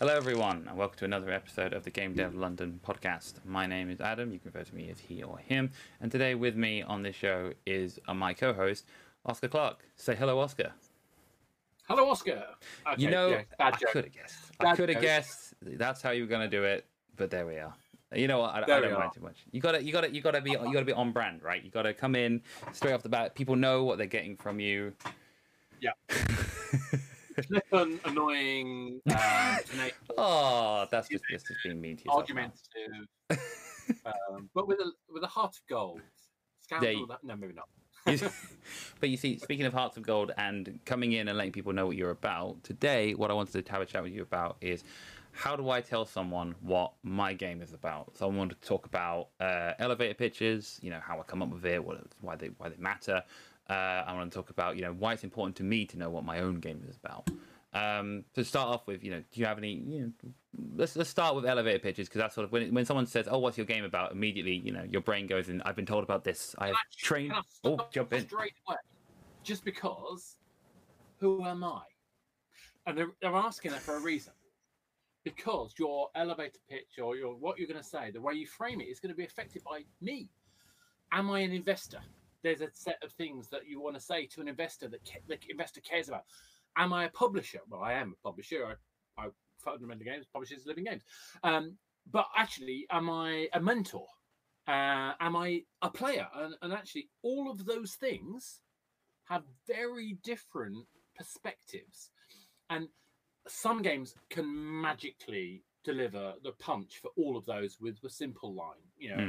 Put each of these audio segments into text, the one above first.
Hello, everyone, and welcome to another episode of the Game Dev London podcast. My name is Adam. You can refer to me as he or him. And today, with me on this show is my co-host, Oscar Clark. Say hello, Oscar. Hello, Oscar. Okay, You know, yeah, I could have guessed. I could have guessed that's how you were going to do it, but there we are. You know what? I don't mind too much. You gotta be on brand, right? You gotta come in straight off the bat. People know what they're getting from you. Yeah. Flippant, annoying, oh, that's just being mean to yourself. Argumentative, but with a heart of gold. Scoundrel, no, maybe not. But you see, speaking of hearts of gold and coming in and letting people know what you're about, today what I wanted to have a chat with you about is how do I tell someone what my game is about? So I wanted to talk about elevator pitches, how I come up with it, why they matter. I want to talk about why it's important to me to know what my own game is about. To start off with, do you have any? Let's start with elevator pitches, because that's sort of when someone says, "Oh, what's your game about?" Immediately, your brain goes in. I've been told about this. I've trained. Oh, jump in straight away. Just because, who am I? And they're asking that for a reason. Because your elevator pitch or what you're going to say, the way you frame it, is going to be affected by me. Am I an investor? There's a set of things that you want to say to an investor that the investor cares about. Am I a publisher? Well, I am a publisher. I fundamentally games, publishes living games. But actually, am I a mentor? Am I a player? And actually, all of those things have very different perspectives. And some games can magically deliver the punch for all of those with a simple line.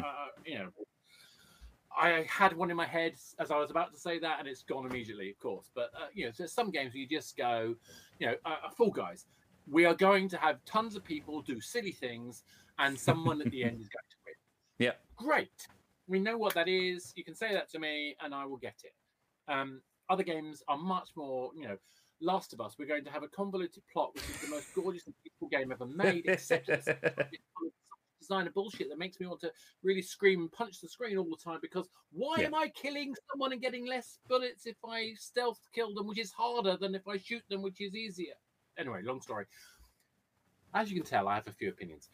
I had one in my head as I was about to say that, and it's gone immediately, of course. But there's some games where you just go, Fall Guys. We are going to have tons of people do silly things, and someone at the end is going to win. Yeah, great. We know what that is. You can say that to me, and I will get it. Other games are much more, Last of Us. We're going to have a convoluted plot, which is the most gorgeous and beautiful game ever made, except it's designer bullshit that makes me want to really scream and punch the screen all the time, because why am I killing someone and getting less bullets if I stealth kill them, which is harder than if I shoot them, which is easier? Anyway, long story. As you can tell, I have a few opinions.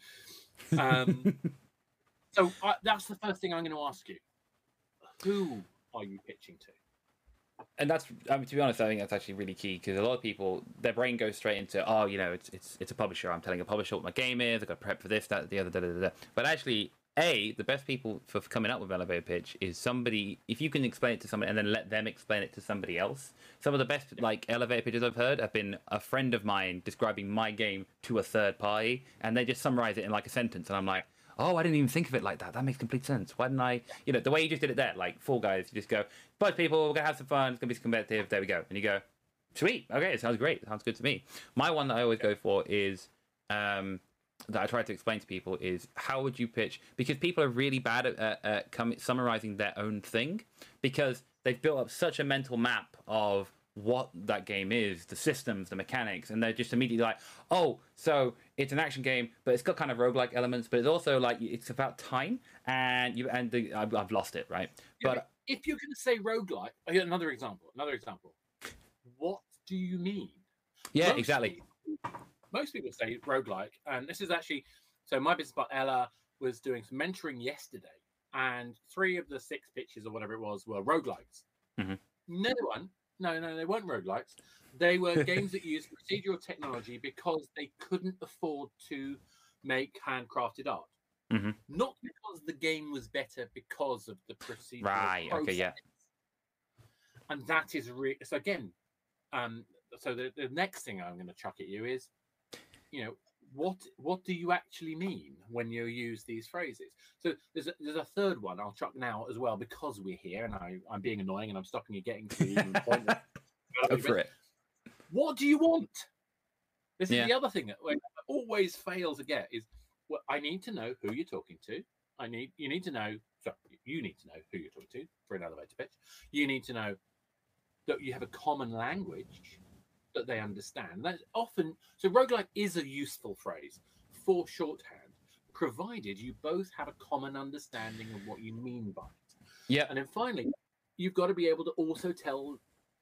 So that's the first thing I'm going to ask you. Who are you pitching to? And that's, to be honest, I think that's actually really key, because a lot of people, their brain goes straight into, it's a publisher. I'm telling a publisher what my game is. I've got to prep for this, that, the other, da. But actually, the best people for coming up with elevator pitch is somebody. If you can explain it to somebody and then let them explain it to somebody else. Some of the best elevator pitches I've heard have been a friend of mine describing my game to a third party, and they just summarize it in a sentence, and I'm like, oh, I didn't even think of it like that. That makes complete sense. Why didn't I? The way you just did it there, Fall Guys, you just go, bunch of people, we're going to have some fun. It's going to be competitive. There we go. And you go, sweet. Okay, it sounds great. It sounds good to me. My one that I always go for is, that I try to explain to people is, how would you pitch? Because people are really bad at summarizing their own thing, because they've built up such a mental map of what that game is, the systems, the mechanics, and they're just immediately like, oh, so it's an action game, but it's got kind of roguelike elements, but it's also it's about time, and I've lost it, right? Yeah, but if you're going to say roguelike, another example, what do you mean? Yeah, exactly. Most people say roguelike, and this is actually, so my business partner Ella was doing some mentoring yesterday, and 3 of the 6 pitches or whatever it was were roguelikes. Mm-hmm. No, they weren't roguelikes. They were games that used procedural technology because they couldn't afford to make handcrafted art. Mm-hmm. Not because the game was better, because of the procedural process. Okay, yeah. And that is really... So again, so the next thing I'm going to chuck at you is, what do you actually mean when you use these phrases? So there's a third one I'll chuck now as well, because we're here and I'm being annoying and I'm stopping you getting to the point. Go for it. What do you want? This is the other thing that always fails to get is, well, I need to know who you're talking to. You need to know who you're talking to for an elevator pitch. You need to know that you have a common language that they understand. That's often, so roguelike is a useful phrase for shorthand, provided you both have a common understanding of what you mean by it. Yeah. And then finally, you've got to be able to also tell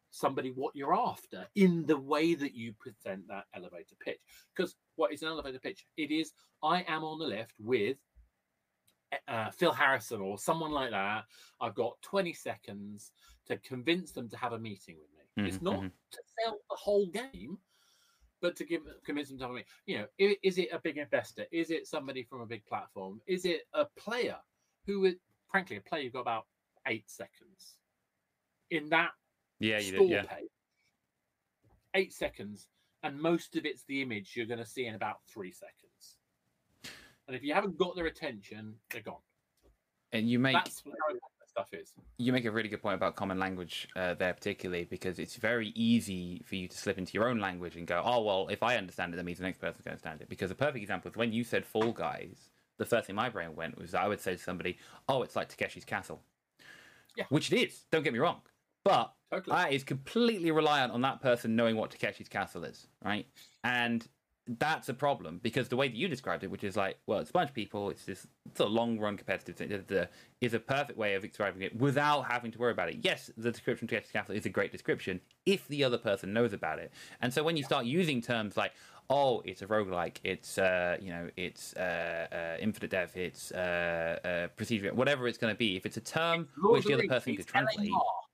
somebody what you're after in the way that you present that elevator pitch. Because what is an elevator pitch? It is, I am on the lift with Phil Harrison or someone like that. I've got 20 seconds to convince them to have a meeting with me. It's not to sell the whole game, but to convince them to have a meeting. You know, is it a big investor? Is it somebody from a big platform? Is it a player who is, frankly, a player you've got about 8 seconds in that store page? 8 seconds, and most of it's the image you're going to see in about 3 seconds. And if you haven't got their attention, they're gone. And you make that's how that stuff is. You make a really good point about common language there, particularly because it's very easy for you to slip into your own language and go, "Oh well, if I understand it, that means the next person's going to understand it." Because a perfect example is when you said Fall Guys. The first thing my brain went was I would say to somebody, "Oh, it's like Takeshi's Castle," which it is. Don't get me wrong, but that is completely reliant on that person knowing what Takeshi's Castle is, right? And that's a problem because the way that you described it, which is like, well, it's a bunch of people, it's this sort of long-run competitive thing, is a perfect way of describing it without having to worry about it. Yes, the description of Takeshi's Castle is a great description if the other person knows about it. And so when you start using terms like, oh, it's a roguelike, it's it's infinite death, it's procedure, whatever it's going to be, if it's a term which the other person could translate,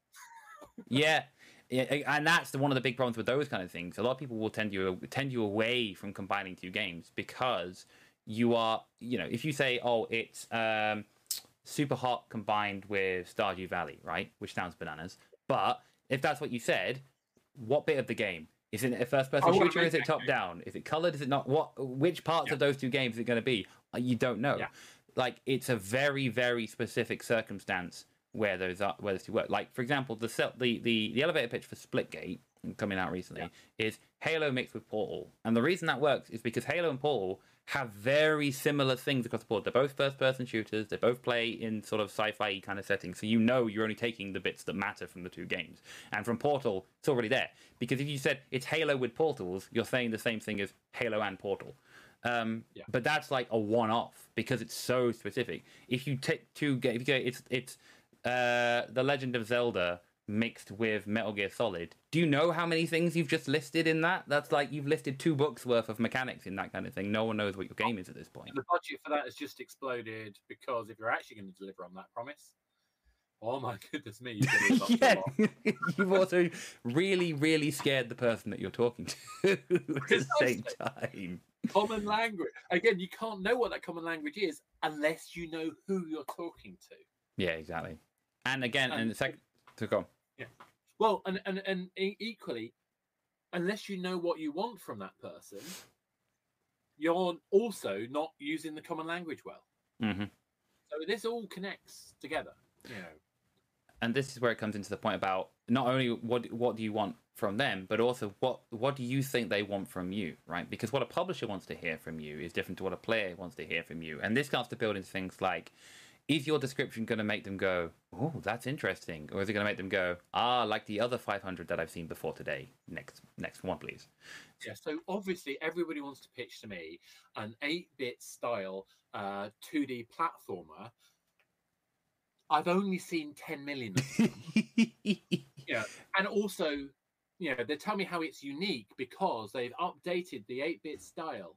and that's one of the big problems with those kind of things. A lot of people will tend you away from combining two games because you are, if you say, oh, it's Super Hot combined with Stardew Valley, right? Which sounds bananas. But if that's what you said, what bit of the game? Is it a first-person shooter? Is it top-down? Is it colored? Is it not? Which parts of those two games is it going to be? You don't know. Yeah. Like, it's a very, very specific circumstance where those two work. Like, for example, the elevator pitch for Splitgate, coming out recently, is Halo mixed with Portal. And the reason that works is because Halo and Portal have very similar things across the board. They're both first-person shooters. They both play in sort of sci-fi kind of settings. So you're only taking the bits that matter from the two games. And from Portal, it's already there. Because if you said it's Halo with Portals, you're saying the same thing as Halo and Portal. But that's like a one-off because it's so specific. If you take two games, it's The Legend of Zelda mixed with Metal Gear Solid. Do you know how many things you've just listed in that? That's like you've listed 2 books worth of mechanics in that kind of thing. No one knows what your game is at this point. The budget for that has just exploded because if you're actually going to deliver on that promise, oh my goodness me, you've also really, really scared the person that you're talking to at the same time. Common language. Again, you can't know what that common language is unless you know who you're talking to. Yeah, exactly. And again, and the second to go. Yeah. Well, and equally, unless you know what you want from that person, you're also not using the common language well. Mm-hmm. So this all connects together, And this is where it comes into the point about not only what do you want from them, but also what do you think they want from you, right? Because what a publisher wants to hear from you is different to what a player wants to hear from you. And this starts to build into things like, is your description going to make them go, oh, that's interesting? Or is it going to make them go, like the other 500 that I've seen before today? Next one, please. Yeah, so obviously everybody wants to pitch to me an 8-bit style 2D platformer. I've only seen 10 million of them. And also, they tell me how it's unique because they've updated the 8-bit style.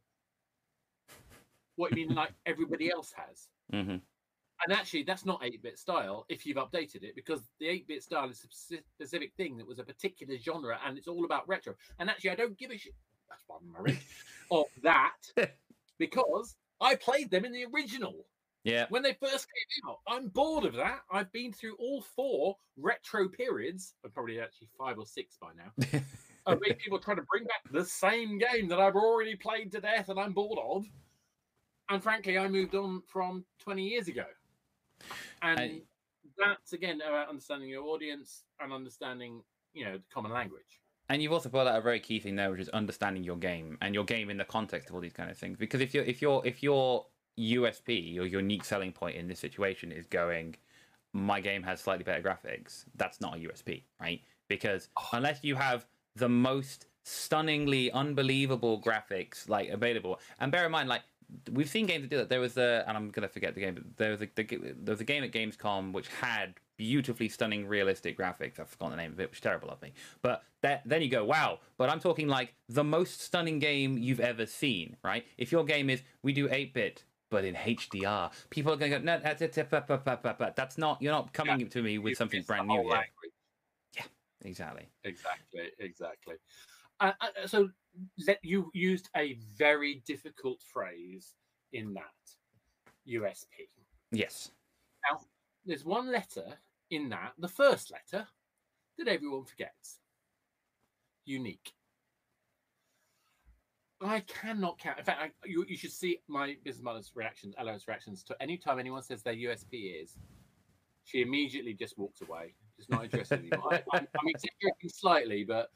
What you mean, like everybody else has? Mm-hmm. And actually, that's not 8-bit style if you've updated it, because the 8-bit style is a specific thing that was a particular genre, and it's all about retro. And actually, I don't give a shit. That's why I'm married. Of that, because I played them in the original. Yeah. When they first came out, I'm bored of that. I've been through all 4 retro periods. I'm probably actually 5 or 6 by now. Of people trying to bring back the same game that I've already played to death and I'm bored of. And frankly, I moved on from 20 years ago. And that's, again, about understanding your audience and understanding, the common language. And you've also brought out a very key thing there, which is understanding your game and your game in the context of all these kind of things. Because if your USP, your unique selling point in this situation is going, my game has slightly better graphics, that's not a USP, right? Because unless you have the most stunningly unbelievable graphics like available, and bear in mind, like, we've seen games that do that. There was and I'm gonna forget the game, but there was a game at Gamescom which had beautifully stunning, realistic graphics. I've forgotten the name of it, which is terrible of me. But then you go, wow. But I'm talking like the most stunning game you've ever seen, right? If your game is, we do 8-bit, but in HDR, people are going to go, no, that's not, you're not coming to me with something brand new here. Language. Yeah, exactly. Exactly. So you used a very difficult phrase in that, USP. Yes. Now, there's one letter in that, the first letter, that everyone forgets. Unique. I cannot count. In fact, you should see my business mother's reactions, Ella's reactions to any time anyone says their USP is. She immediately just walks away. Just not interested anymore. I'm exaggerating slightly, but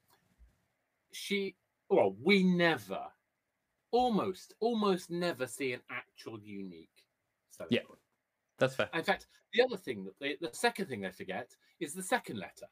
we never, almost never see an actual unique selling point. That's fair. In fact, the other thing the second thing they forget is the second letter,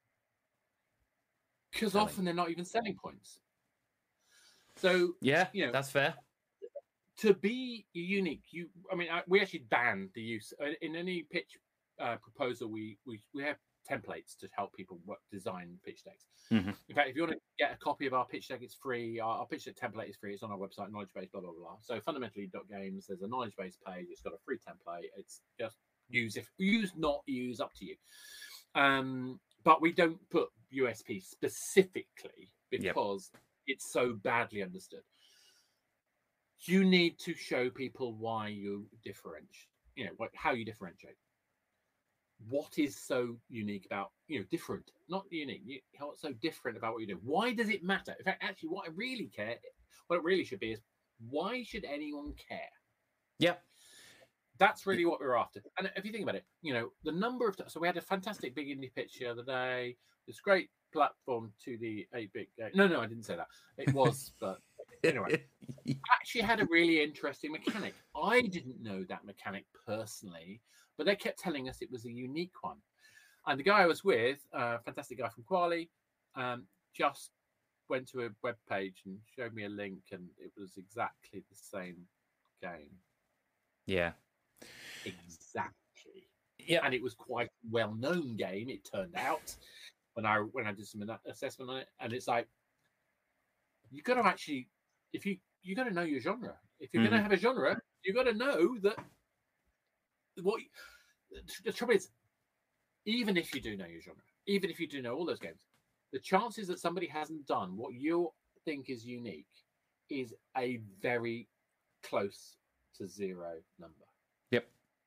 because often they're not even selling points. So that's fair. To be unique, we actually banned the use in any pitch proposal. We have templates to help people design pitch decks. Mm-hmm. In fact, if you want to get a copy of our pitch deck, it's free. Our pitch deck template is free. It's on our website, knowledge base, blah blah blah. So fundamentally, .games, there's a knowledge base page. It's got a free template. It's just use, not use, up to you. But we don't put USP specifically because it's so badly understood. You need to show people why you differentiate. How you differentiate. What is so unique about, different, not unique, what's so different about what you do? Why does it matter? In fact, actually, what it really should be is, why should anyone care? Yeah. That's really what we're after. And if you think about it, the number of times, so we had a fantastic big indie pitch the other day, this great platform to the 8-bit game. No, I didn't say that. It was, but anyway, actually had a really interesting mechanic. I didn't know that mechanic personally, but they kept telling us it was a unique one. And the guy I was with, a fantastic guy from Quali, just went to a web page and showed me a link, and it was exactly the same game. Yeah. Exactly. Yeah. And it was quite a well-known game, it turned out, when I did some assessment on it. And it's like, you got to actually, you got to know your genre. If you're going to have a genre, you got to know that the trouble is, even if you do know your genre, even if you do know all those games, the chances that somebody hasn't done what you think is unique is a very close to zero number. Yep.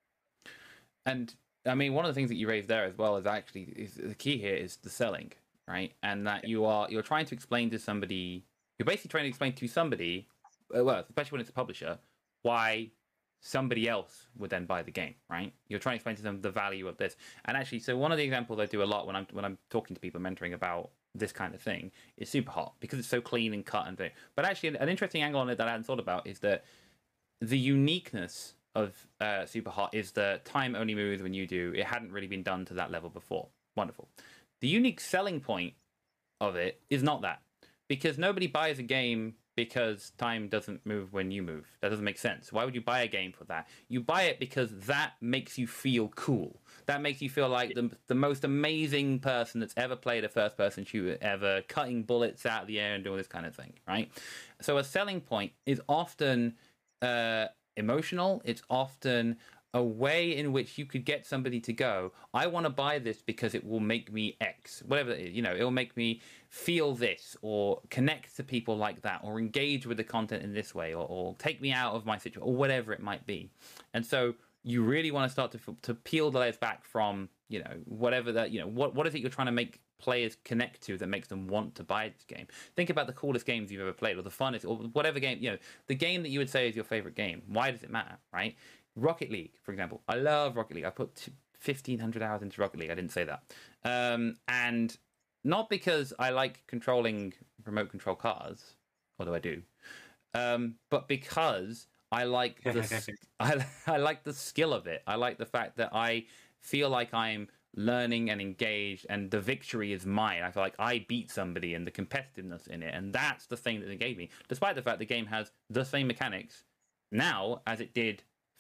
And I mean, one of the things that you raised there as well is the key here is the selling, right? And that you're trying to explain to somebody, you're basically trying to explain to somebody, well, especially when it's a publisher, why somebody else would then buy the game, right? You're trying to explain to them the value of this. And actually, so one of the examples I do a lot when I'm talking to people, mentoring about this kind of thing, is Superhot, because it's so clean and cut and thing. But actually, an interesting angle on it that I hadn't thought about is that the uniqueness of Superhot is that time only moves when you do. It hadn't really been done to that level before. Wonderful. The unique selling point of it is not that, because nobody buys a game because time doesn't move when you move. That doesn't make sense. Why would you buy a game for that? You buy it because that makes you feel cool. That makes you feel like the most amazing person that's ever played a first-person shooter ever, cutting bullets out of the air and doing this kind of thing, right? So a selling point is often emotional. It's often a way in which you could get somebody to go, I want to buy this because it will make me X, whatever it is, it will make me feel this, or connect to people like that, or engage with the content in this way, or take me out of my situation, or whatever it might be. And so you really want to start to peel the layers back from, whatever that, what is it you're trying to make players connect to that makes them want to buy this game? Think about the coolest games you've ever played, or the funnest, or whatever game, the game that you would say is your favorite game. Why does it matter, right? Rocket League, for example. I love Rocket League. I put 1,500 hours into Rocket League. I didn't say that. And not because I like controlling remote control cars, although I do, but because I like I like the skill of it. I like the fact that I feel like I'm learning and engaged, and the victory is mine. I feel like I beat somebody, and the competitiveness in it, and that's the thing that it gave me. Despite the fact the game has the same mechanics now as it did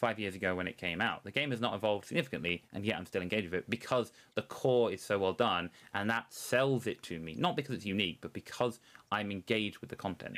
5 years ago when it came out. The game has not evolved significantly, and yet I'm still engaged with it because the core is so well done, and that sells it to me. Not because it's unique, but because I'm engaged with the content.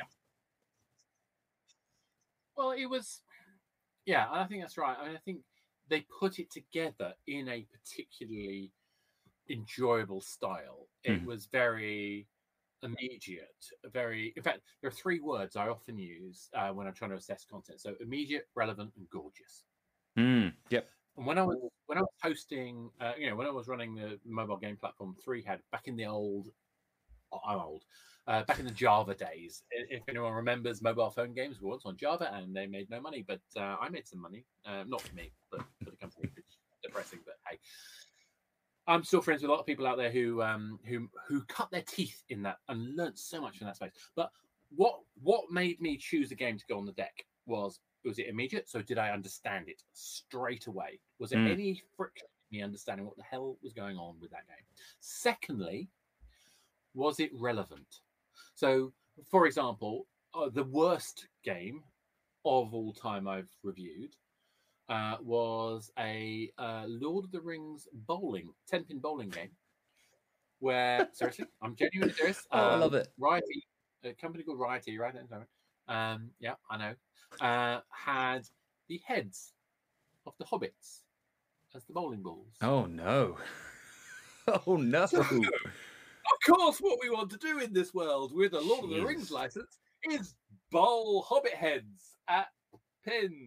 Well, it was, yeah, I think that's right. I mean, I think they put it together in a particularly enjoyable style. It was very immediate, in fact, there are three words I often use when I'm trying to assess content. So immediate, relevant, and gorgeous. Yep. And when I was hosting, when I was running the mobile game platform 3 had back in the old, I'm old, back in the Java days. If anyone remembers, mobile phone games were once on Java and they made no money, but I made some money. Not for me, but for the company. It's depressing, but hey. I'm still friends with a lot of people out there who cut their teeth in that and learnt so much from that space. But what made me choose a game to go on the deck was it immediate? So did I understand it straight away? Was there any friction in me understanding what the hell was going on with that game? Secondly, was it relevant? So, for example, the worst game of all time I've reviewed was a Lord of the Rings 10-pin bowling game. Where, seriously, I'm genuinely serious. I love it. Riotty, a company called Riotty, right? Yeah, I know. Had the heads of the hobbits as the bowling balls. Oh no! Oh no! So, of course, what we want to do in this world with a Lord of the Rings license is bowl hobbit heads at pins.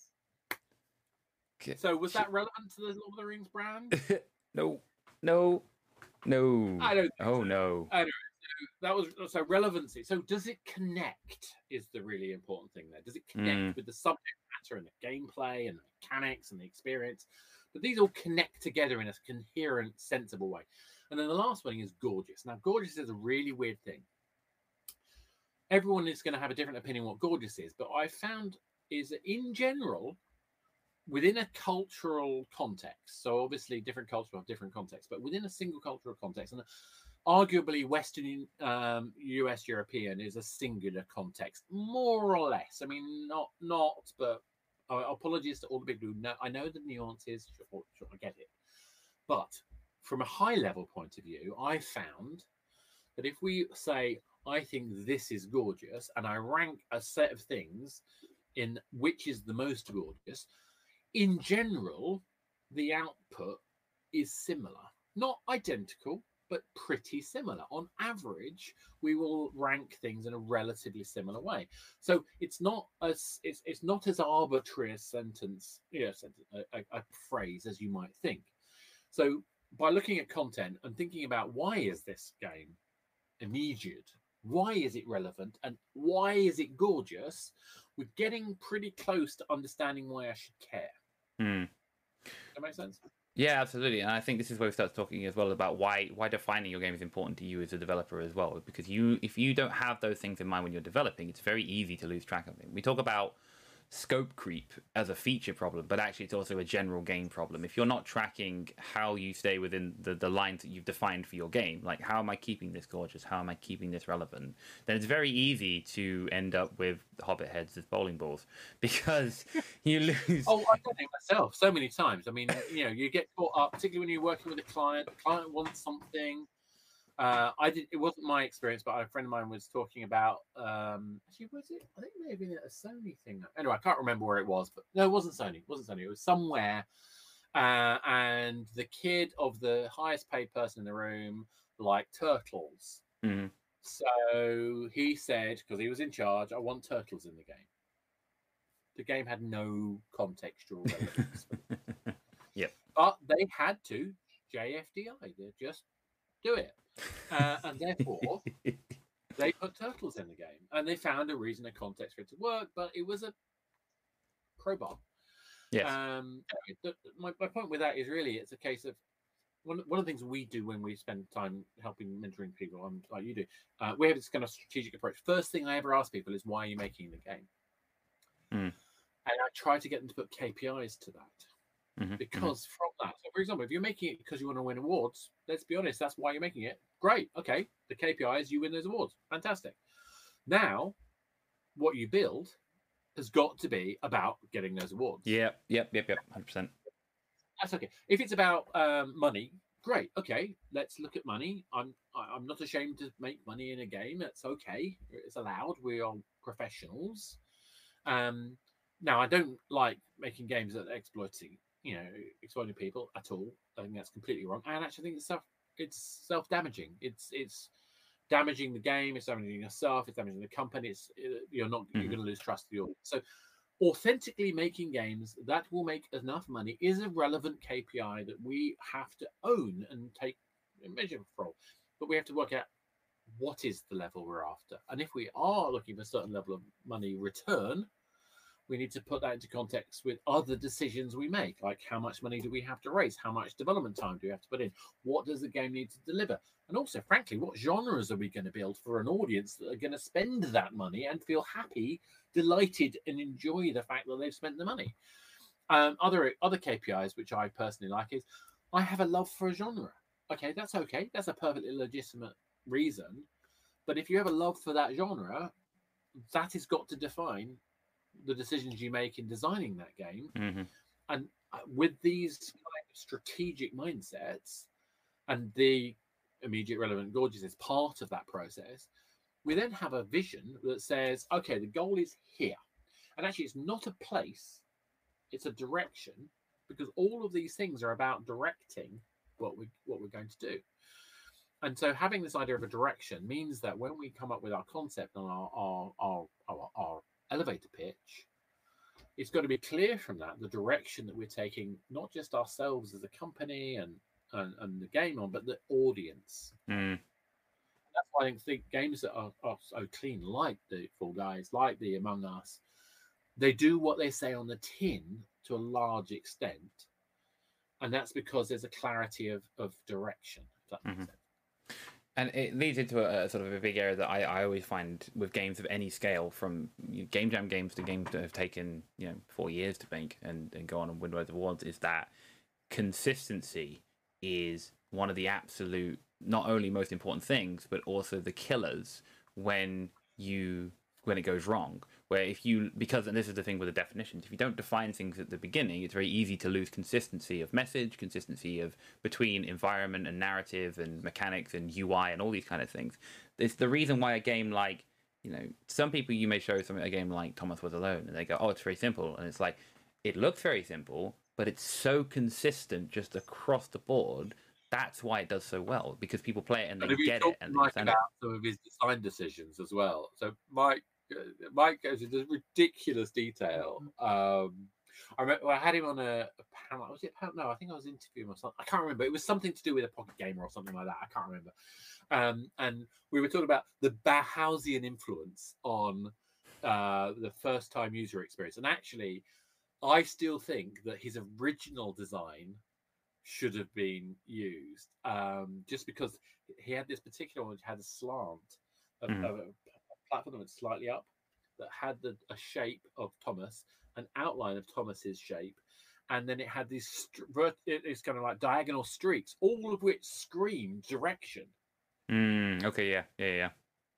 So was that relevant to the Lord of the Rings brand? No. I don't. Oh no. I don't. That was so relevancy. So does it connect? Is the really important thing there? Does it connect with the subject matter and the gameplay and the mechanics and the experience? But these all connect together in a coherent, sensible way. And then the last one is gorgeous. Now, gorgeous is a really weird thing. Everyone is going to have a different opinion what gorgeous is, but I found is that in general, within a cultural context, so obviously different cultures have different contexts, but within a single cultural context, and arguably Western US European is a singular context, more or less. I mean, not, but apologies to all the people who know. I know the nuances, sure, I get it. But from a high level point of view, I found that if we say, I think this is gorgeous, and I rank a set of things in which is the most gorgeous, in general, the output is similar. Not identical, but pretty similar. On average, we will rank things in a relatively similar way. So it's not as arbitrary a sentence, a phrase as you might think. So by looking at content and thinking about why is this game immediate, why is it relevant, and why is it gorgeous, we're getting pretty close to understanding why I should care. Does that make sense? Yeah, absolutely. And I think this is where we start talking as well about why defining your game is important to you as a developer as well. Because if you don't have those things in mind when you're developing, it's very easy to lose track of them. We talk about scope creep as a feature problem, but actually it's also a general game problem. If you're not tracking how you stay within the lines that you've defined for your game, like how am I keeping this gorgeous, how am I keeping this relevant, then it's very easy to end up with hobbit heads as bowling balls because you lose. Oh, I've done it myself so many times. I mean, you get caught up, particularly when you're working with a client. The client wants something. It wasn't my experience, but a friend of mine was talking about actually, was it? I think it may have been a Sony thing. Anyway, I can't remember where it was, but no, it wasn't Sony. It was somewhere. And the kid of the highest paid person in the room liked turtles. So he said, because he was in charge, I want turtles in the game. The game had no contextual relevance. Yep. But they had to JFDI. They just do it. And therefore, they put turtles in the game. And they found a reason, a context for it to work, but it was a crowbar. Yes. My point with that is really it's a case of one of the things we do when we spend time helping mentoring people, like you do, we have this kind of strategic approach. First thing I ever ask people is, why are you making the game? And I try to get them to put KPIs to that. Because from that, so for example, if you're making it because you want to win awards, let's be honest, that's why you're making it. Great. Okay. The KPI is you win those awards. Fantastic. Now, what you build has got to be about getting those awards. Yep. 100%. That's okay. If it's about money, great. Okay, let's look at money. I'm not ashamed to make money in a game. That's okay. It's allowed. We are professionals. Now, I don't like making games that are exploiting people at all. I think that's completely wrong. And actually, I think it's self-damaging. It's damaging the game. It's damaging yourself. It's damaging the company. You're going to lose trust of the audience. So, authentically making games that will make enough money is a relevant KPI that we have to own and take a measure for. But we have to work out what is the level we're after. And if we are looking for a certain level of money return, we need to put that into context with other decisions we make, like how much money do we have to raise? How much development time do we have to put in? What does the game need to deliver? And also, frankly, what genres are we going to build for an audience that are going to spend that money and feel happy, delighted, and enjoy the fact that they've spent the money? Other KPIs, which I personally like, is I have a love for a genre. Okay, that's okay. That's a perfectly legitimate reason. But if you have a love for that genre, that has got to define the decisions you make in designing that game. And with these kind of strategic mindsets, and the immediate relevant gorges is part of that process, we then have a vision that says, okay, the goal is here. And actually, it's not a place, it's a direction, because all of these things are about directing what we're going to do. And so having this idea of a direction means that when we come up with our concept and our elevator pitch, it's got to be clear from that the direction that we're taking, not just ourselves as a company and the game on, but the audience. That's why I think games that are so clean, like the Fall Guys, like the Among Us, they do what they say on the tin to a large extent, and that's because there's a clarity of direction. If that makes sense. And it leads into a sort of a big area that I always find with games of any scale, from Game Jam games to games that have taken 4 years to make and go on and win loads of awards, is that consistency is one of the absolute, not only most important things, but also the killers when it goes wrong. Where and this is the thing with the definitions, if you don't define things at the beginning, it's very easy to lose consistency of message, consistency of between environment and narrative and mechanics and UI and all these kind of things. It's the reason why a game like, some people, you may show a game like Thomas Was Alone and they go, oh, it's very simple. And it's like, it looks very simple, but it's so consistent just across the board. That's why it does so well, because people play it and they get it. And Mike about some of his design decisions as well. So Mike goes into ridiculous detail. I remember I had him on a panel. Was it a panel? No, I think I was interviewing or something. I can't remember. It was something to do with a pocket gamer or something like that. I can't remember. And we were talking about the Bauhausian influence on the first-time user experience. And actually, I still think that his original design should have been used, just because he had this particular one which had a slant of a platform that went slightly up, that had a shape of Thomas, an outline of Thomas's shape, and then it had these it's kind of like diagonal streaks, all of which screamed direction. Okay, yeah.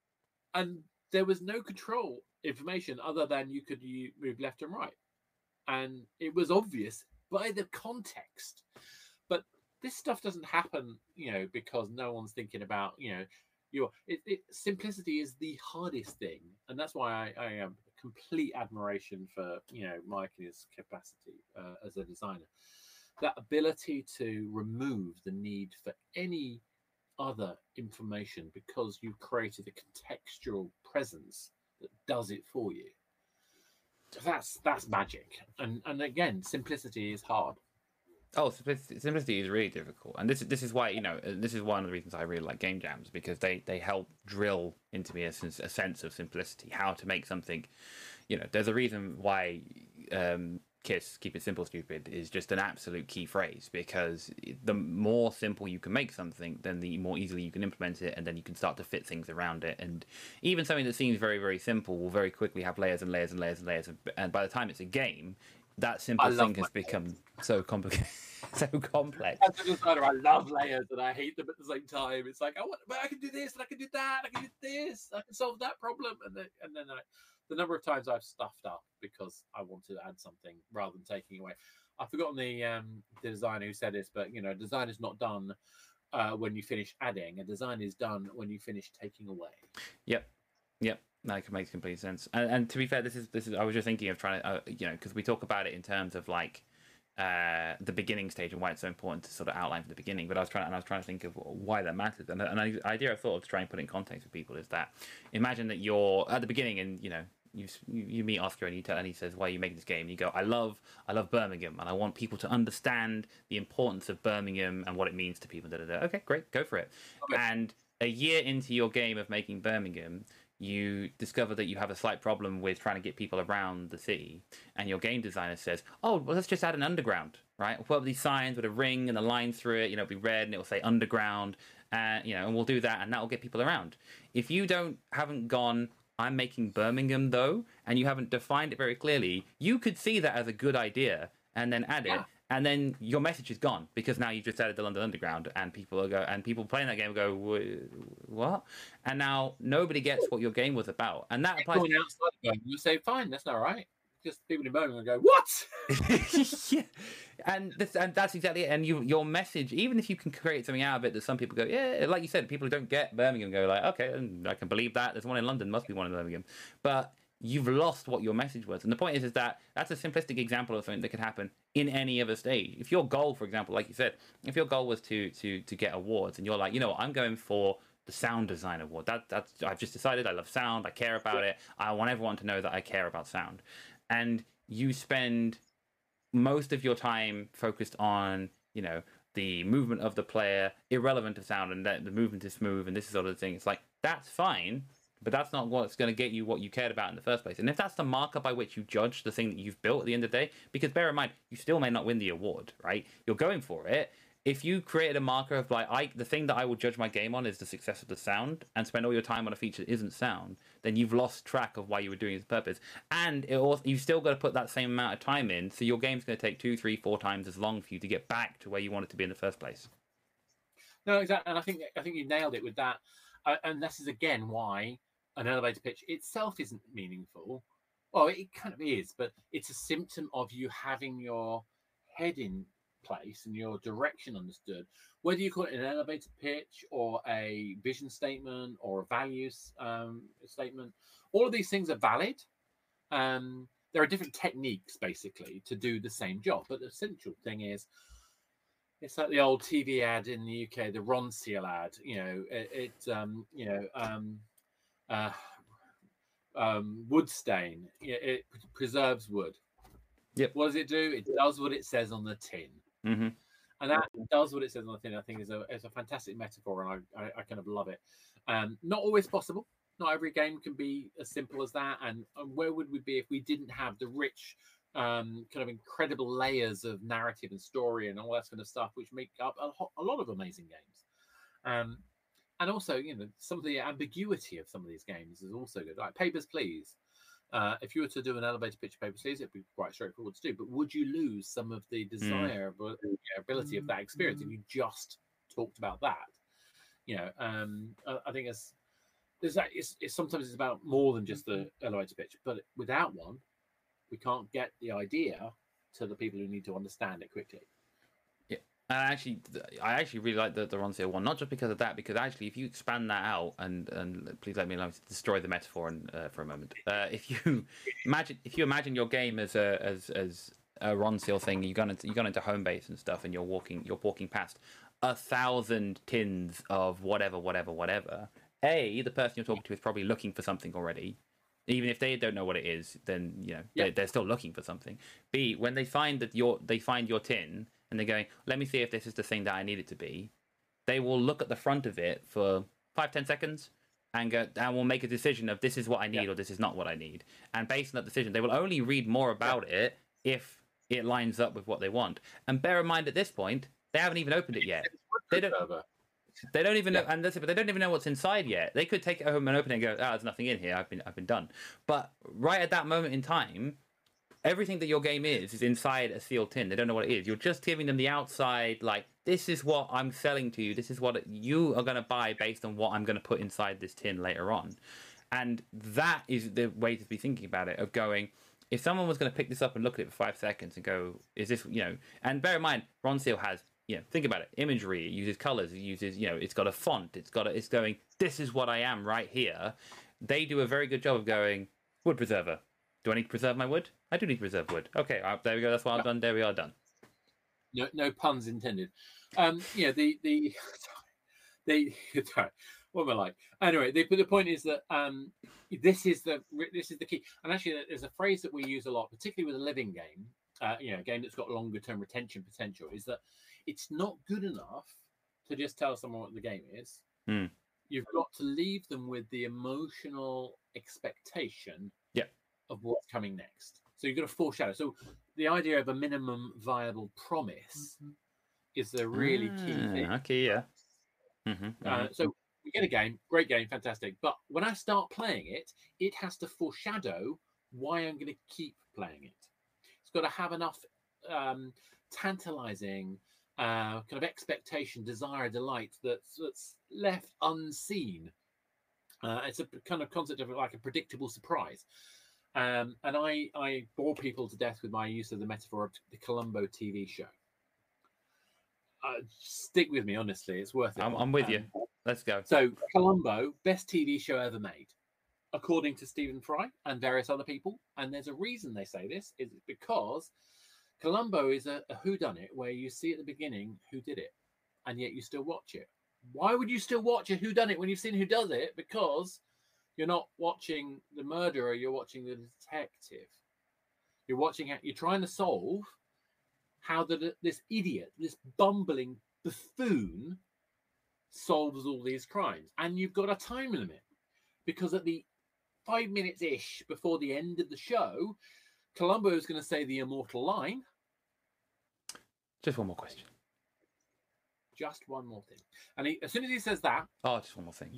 And there was no control information other than you could move left and right, and it was obvious by the context. But this stuff doesn't happen, because no one's thinking about, simplicity is the hardest thing, and that's why I am complete admiration for Mike and his capacity as a designer. That ability to remove the need for any other information because you've created a contextual presence that does it for you. That's magic, and again, simplicity is hard. Oh, simplicity is really difficult, and this is why this is one of the reasons I really like game jams, because they help drill into me a sense of simplicity, how to make something. There's a reason why KISS, keep it simple, stupid, is just an absolute key phrase, because the more simple you can make something, then the more easily you can implement it, and then you can start to fit things around it. And even something that seems very, very simple will very quickly have layers and layers and layers and layers, and by the time it's a game, that simple love thing has layers. become so complicated, so complex. As a designer, I love layers and I hate them at the same time. It's like, but I can do this and I can do that. I can do this. I can solve that problem. And then the number of times I've stuffed up because I want to add something rather than taking away. I've forgotten the designer who said this, but design is not done when you finish adding. A design is done when you finish taking away. Yep. That makes complete sense. And to be fair, this is. I was just thinking of trying to, because we talk about it in terms of like the beginning stage and why it's so important to sort of outline from the beginning. But I was trying to think of why that matters. And the idea I thought of to try and put in context for people is that imagine that you're at the beginning and you meet Oscar and he says, why are you making this game? And you go, I love Birmingham and I want people to understand the importance of Birmingham and what it means to people. Okay, great, go for it. Okay. And a year into your game of making Birmingham, you discover that you have a slight problem with trying to get people around the city, and your game designer says, oh, well, let's just add an underground, right? We'll put up these signs with a ring and a line through it, it'll be red and it'll say underground, and we'll do that, and that'll get people around. If you haven't gone, I'm making Birmingham though, and you haven't defined it very clearly, you could see that as a good idea and then add it. And then your message is gone because now you've just added the London Underground, and people playing that game will go, what? And now nobody gets what your game was about, and that applies. Going outside of Birmingham, you say, fine, that's not right. Just people in Birmingham go, what? Yeah. And that's exactly it. And your message, even if you can create something out of it that some people go, yeah, like you said, people who don't get Birmingham go like, okay, I can believe that. There's one in London, must be one in Birmingham, but you've lost what your message was. And the point is that that's a simplistic example of something that could happen in any other stage. If your goal, for example, like you said, if your goal was to get awards and you're like, I'm going for the sound design award. That's I've just decided I love sound. I care about it. I want everyone to know that I care about sound. And you spend most of your time focused on, the movement of the player, irrelevant to sound, and that the movement is smooth and this sort of thing. It's like, that's fine. But that's not what's going to get you what you cared about in the first place. And if that's the marker by which you judge the thing that you've built at the end of the day, because bear in mind, you still may not win the award, right? You're going for it. If you created a marker of like, the thing that I will judge my game on is the success of the sound, and spend all your time on a feature that isn't sound, then you've lost track of why you were doing this purpose. And you've still got to put that same amount of time in, so your game's going to take 2, 3, 4 times as long for you to get back to where you want it to be in the first place. No, exactly. And I think you nailed it with that. And this is again why an elevator pitch itself isn't meaningful. Well, it kind of is, but it's a symptom of you having your head in place and your direction understood. Whether you call it an elevator pitch or a vision statement or a values statement, all of these things are valid. There are different techniques, basically, to do the same job. But the essential thing is, it's like the old TV ad in the UK, the Ron Seal ad. Wood stain. It preserves wood. Yep. What does it do? It does what it says on the tin. Mm-hmm. And that does what it says on the tin. I think is a fantastic metaphor, and I kind of love it. Not always possible. Not every game can be as simple as that. And where would we be if we didn't have the rich, kind of incredible layers of narrative and story and all that kind of stuff, which make up a lot of amazing games. And also, some of the ambiguity of some of these games is also good. Like Papers, Please. If you were to do an elevator pitch of Papers, Please, it'd be quite straightforward to do. But would you lose some of the desirability of that experience if you just talked about that? I think it's sometimes it's about more than just the elevator pitch. But without one, we can't get the idea to the people who need to understand it quickly. And I actually really like the Ron Seal one, not just because of that, because actually, if you expand that out, and please let me allow to destroy the metaphor for a moment. If you imagine your game as a Ron Seal thing, you've gone into home base and stuff, and you're walking past 1,000 tins of whatever. A, the person you're talking to is probably looking for something already. Even if they don't know what it is, then they're still looking for something. B, when they find your tin and they're going, let me see if this is the thing that I need it to be, they will look at the front of it for 5-10 seconds and will make a decision of this is what I need or this is not what I need. And based on that decision, they will only read more about it if it lines up with what they want. And bear in mind, at this point, they haven't even opened it yet. They don't even know, and that's it. But they don't even know what's inside yet. They could take it home and open it and go, "Oh, there's nothing in here. I've been done." But right at that moment in time, everything that your game is inside a sealed tin. They don't know what it is. You're just giving them the outside, like, this is what I'm selling to you. This is what you are going to buy based on what I'm going to put inside this tin later on. And that is the way to be thinking about it, of going, if someone was going to pick this up and look at it for 5 seconds and go, is this, and bear in mind, Ronseal has, think about it, imagery, it uses colors, it uses, it's got a font, it's going, this is what I am right here. They do a very good job of going, wood preserver. Do I need to preserve my wood? I do need to preserve wood. Okay, there we go. That's what I've done. There we are, done. No puns intended. The what am I like? Anyway, the point is that this is the key. And actually, there's a phrase that we use a lot, particularly with a living game. A game that's got longer term retention potential, is that it's not good enough to just tell someone what the game is. Mm. You've got to leave them with the emotional expectation of what's coming next. So you've got to foreshadow. So the idea of a minimum viable promise is a really key thing. Okay, yeah. Mm-hmm. So we get a game, great game, fantastic. But when I start playing it, it has to foreshadow why I'm going to keep playing it. It's got to have enough tantalizing kind of expectation, desire, delight that's left unseen. It's a kind of concept of like a predictable surprise. And I bore people to death with my use of the metaphor of the Columbo TV show. Stick with me, honestly. It's worth it. I'm with you. Let's go. So, Columbo, best TV show ever made, according to Stephen Fry and various other people. And there's a reason they say this, is because Columbo is a whodunit where you see at the beginning who did it, and yet you still watch it. Why would you still watch a whodunit when you've seen who does it? Because you're not watching the murderer, you're watching the detective. You're trying to solve how this idiot, this bumbling buffoon solves all these crimes. And you've got a time limit, because at the 5 minutes-ish before the end of the show, Columbo is going to say the immortal line. Just one more question. Just one more thing. And as soon as he says that, just one more thing.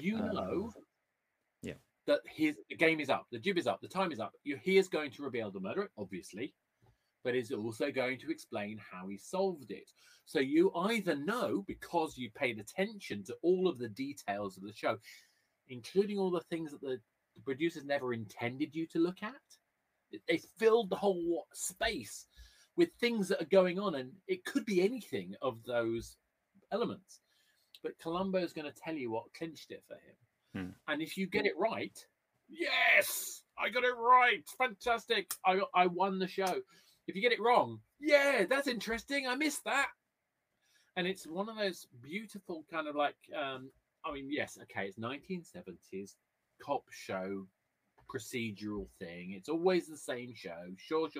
That the game is up, the jib is up, the time is up. He is going to reveal the murderer, obviously, but is also going to explain how he solved it. So you either know, because you paid attention to all of the details of the show, including all the things that the producers never intended you to look at. They filled the whole space with things that are going on, and it could be anything of those elements. But Columbo is going to tell you what clinched it for him. And if you get it right, yes, I got it right. Fantastic. I won the show. If you get it wrong, yeah, that's interesting. I missed that. And it's one of those beautiful kind of like, yes, okay, it's 1970s cop show procedural thing. It's always the same show. Sure.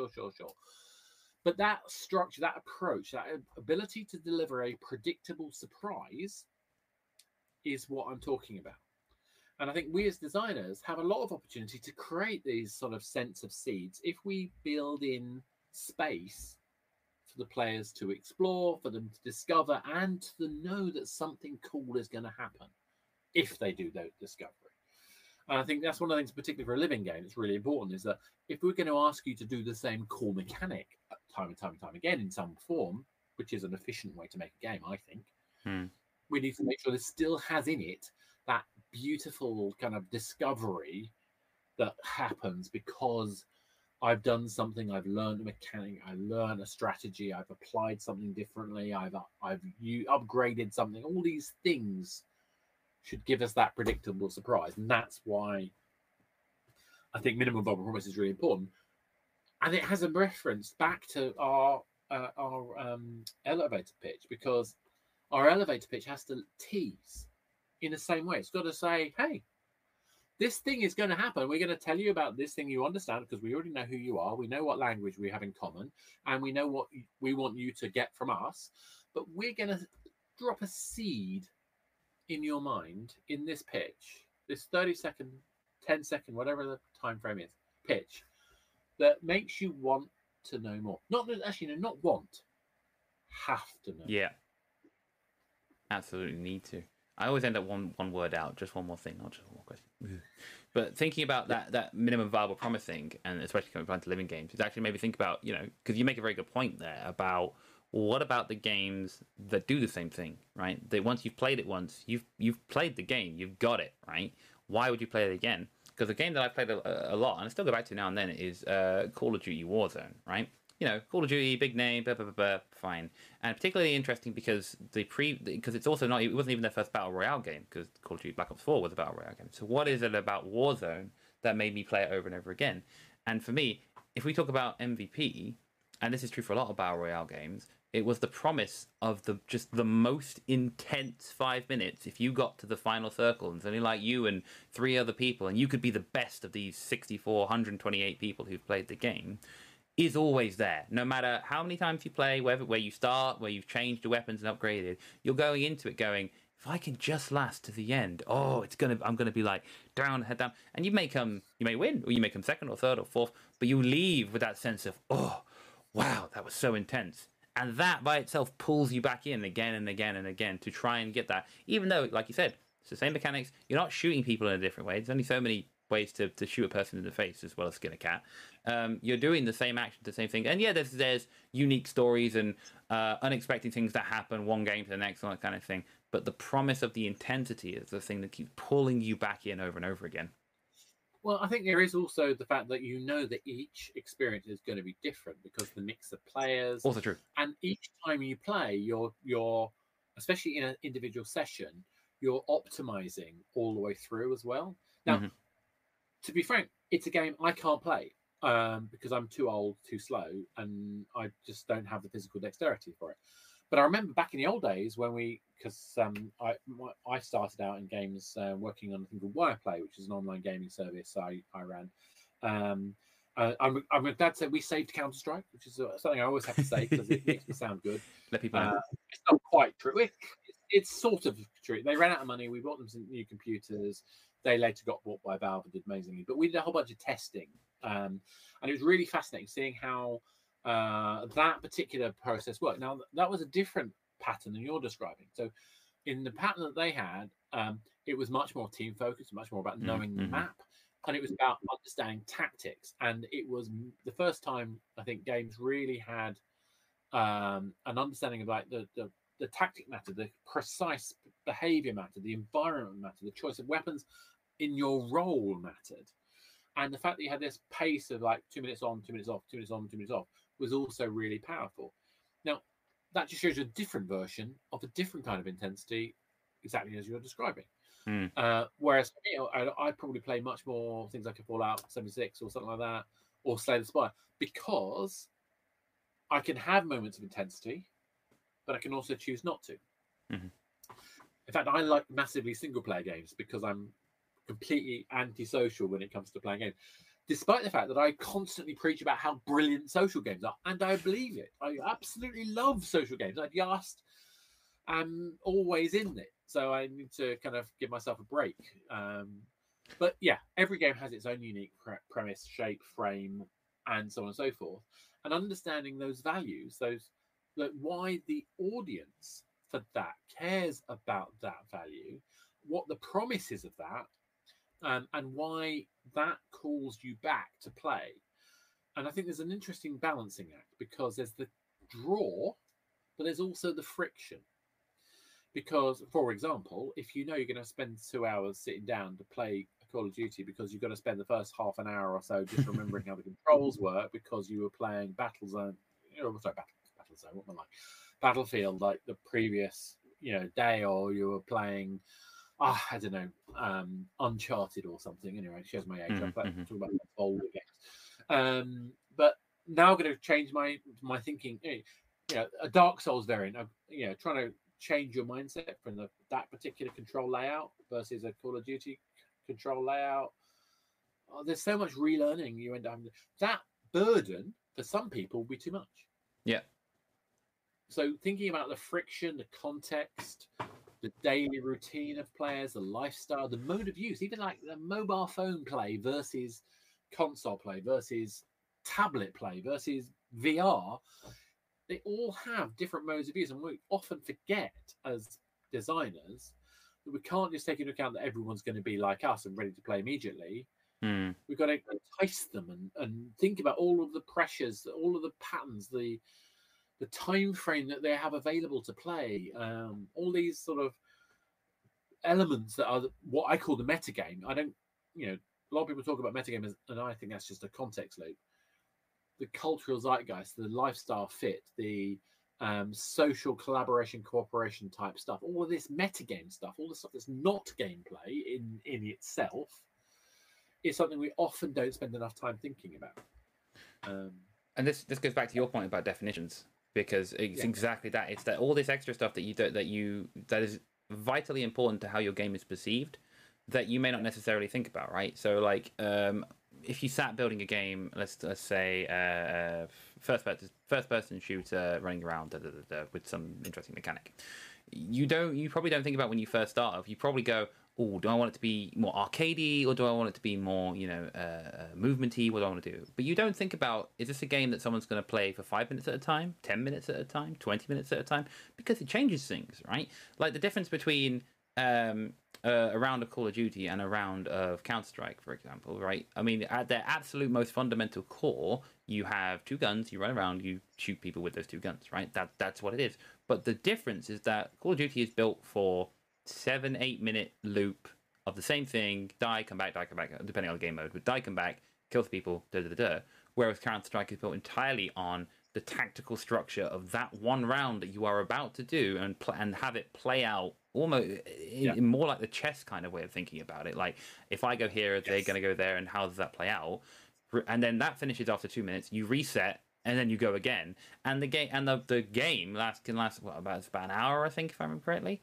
But that structure, that approach, that ability to deliver a predictable surprise is what I'm talking about. And I think we as designers have a lot of opportunity to create these sort of sense of seeds if we build in space for the players to explore, for them to discover, and to know that something cool is going to happen if they do that discovery. And I think that's one of the things, particularly for a living game, that's really important, is that if we're going to ask you to do the same core mechanic time and time again in some form, which is an efficient way to make a game, I think, we need to make sure this still has in it that beautiful kind of discovery that happens because I've done something, I've learned a mechanic, I learned a strategy, I've applied something differently, I've upgraded something. All these things should give us that predictable surprise, and that's why I think minimum viable promise is really important. And it has a reference back to our elevator pitch, because our elevator pitch has to tease in the same way. It's got to say, hey, this thing is going to happen. We're going to tell you about this thing you understand, because we already know who you are. We know what language we have in common, and we know what we want you to get from us. But we're going to drop a seed in your mind in this pitch, this 30-second, 10-second, whatever the time frame is, pitch, that makes you want to know more. Not want, have to know. Yeah. Absolutely need to. I always end up one word out. Just one more thing. Not just one more question. But thinking about that minimum viable promise thing, and especially coming back to living games, is actually maybe think about, because you make a very good point there about what about the games that do the same thing, right? That once you've played it once, you've played the game, you've got it, right? Why would you play it again? Because the game that I played a lot, and I still go back to now and then, is Call of Duty Warzone, right? Call of Duty, big name, blah, blah, blah, blah, fine. And particularly interesting because because it's also not, it wasn't even their first Battle Royale game, because Call of Duty Black Ops 4 was a Battle Royale game. So what is it about Warzone that made me play it over and over again? And for me, if we talk about MVP, and this is true for a lot of Battle Royale games, it was the promise of just the most intense 5 minutes. If you got to the final circle and it's only like you and 3 other people, and you could be the best of these 128 people who've played the game, is always there. No matter how many times you play, where you start, where you've changed your weapons and upgraded, you're going into it going, if I can just last to the end, I'm gonna be like down, head down, and you may win, or you may come second or third or fourth, but you leave with that sense of, oh, wow, that was so intense. And that by itself pulls you back in again and again and again to try and get that. Even though, like you said, it's the same mechanics. You're not shooting people in a different way. There's only so many ways to shoot a person in the face as well as skin a cat. You're doing the same action, the same thing. And yeah, there's unique stories and unexpected things that happen one game to the next, all that kind of thing. But the promise of the intensity is the thing that keeps pulling you back in over and over again. Well, I think there is also the fact that that each experience is going to be different because the mix of players. Also true. And each time you play, you're especially in an individual session, you're optimizing all the way through as well. Now, to be frank, it's a game I can't play because I'm too old, too slow, and I just don't have the physical dexterity for it. But I remember back in the old days when I started out in games working on a thing called Wireplay, which is an online gaming service I ran. I'm glad to say we saved Counter-Strike, which is something I always have to say because it makes me sound good. Let people know. It's not quite true. It's sort of true. They ran out of money. We bought them some new computers. They later got bought by Valve and did amazingly. But we did a whole bunch of testing. And it was really fascinating seeing how that particular process worked. Now, that was a different pattern than you're describing. So in the pattern that they had, it was much more team focused, much more about knowing the map. And it was about understanding tactics. And it was the first time, I think, games really had an understanding of like the tactic matter, the precise behavior matter, the environment matter, the choice of weapons in your role mattered. And the fact that you had this pace of like 2 minutes on, 2 minutes off, 2 minutes on, 2 minutes off was also really powerful. Now, that just shows you a different version of a different kind of intensity, exactly as you're describing. Whereas for me, I probably play much more things like a Fallout 76 or something like that, or Slay the Spire, because I can have moments of intensity, but I can also choose not to. In fact, I like massively single-player games because I'm completely antisocial when it comes to playing games, despite the fact that I constantly preach about how brilliant social games are, and I believe it. I absolutely love social games. I just am always in it, so I need to kind of give myself a break. But yeah, every game has its own unique premise, shape, frame, and so on and so forth. And understanding those values, why the audience for that cares about that value, what the promise is of that, and why that calls you back to play. And I think there's an interesting balancing act because there's the draw, but there's also the friction. Because, for example, if you know you're going to spend 2 hours sitting down to play Call of Duty because you're going to spend the first half an hour or so just remembering how the controls work because you were playing Battlezone, Battlezone, what am I like? Battlefield like the previous, day, or you were playing, I don't know, Uncharted or something. Anyway, it shows my age. I'm talking about older games. But now I'm going to change my thinking. A Dark Souls variant. Trying to change your mindset from that particular control layout versus a Call of Duty control layout. There's so much relearning you end up having. That burden for some people will be too much. Yeah. So thinking about the friction, the context, the daily routine of players, the lifestyle, the mode of use, even like the mobile phone play versus console play versus tablet play versus VR, they all have different modes of use. And we often forget as designers that we can't just take into account that everyone's going to be like us and ready to play immediately. Hmm. We've got to entice them and think about all of the pressures, all of the patterns, the time frame that they have available to play, all these sort of elements that are what I call the metagame. I don't, a lot of people talk about metagame, and I think that's just a context loop. The cultural zeitgeist, the lifestyle fit, the social collaboration, cooperation type stuff, all of this metagame stuff, all the stuff that's not gameplay in itself, is something we often don't spend enough time thinking about. And this goes back to your point about definitions, because it's exactly that. It's that all this extra stuff that that is vitally important to how your game is perceived, that you may not necessarily think about, right? So like, if you sat building a game, let's say first person shooter running around with some interesting mechanic, you probably don't think about when you first start off. You probably go, oh, do I want it to be more arcadey, or do I want it to be more, movementy? What do I want to do? But you don't think about, is this a game that someone's going to play for 5 minutes at a time, 10 minutes at a time, 20 minutes at a time? Because it changes things, right? Like the difference between a round of Call of Duty and a round of Counter-Strike, for example, right? I mean, at their absolute most fundamental core, you have two guns, you run around, you shoot people with those two guns, right? That's what it is. But the difference is that Call of Duty is built for 7-8 minute loop of the same thing, die, come back, depending on the game mode, but die, come back, kill the people, whereas Counter-Strike is built entirely on the tactical structure of that one round that you are about to do and have it play out almost in more like the chess kind of way of thinking about it. Like, if I go here, they're going to go there, and how does that play out? And then that finishes after 2 minutes, you reset, and then you go again. And the game can last about an hour, I think, if I remember correctly.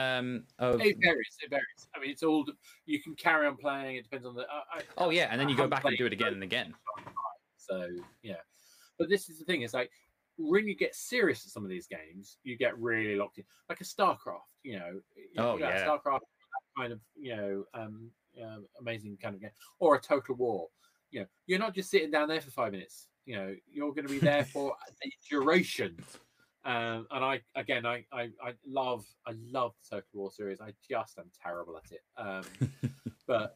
It varies. I mean, it's all, you can carry on playing. It depends on the. And then you go back and do it again and again. So but this is the thing. It's like when you get serious at some of these games, you get really locked in, like a StarCraft. StarCraft, that kind of amazing kind of game, or a Total War. You're not just sitting down there for 5 minutes. You're going to be there for the duration. And I love the Total War series. I just am terrible at it. But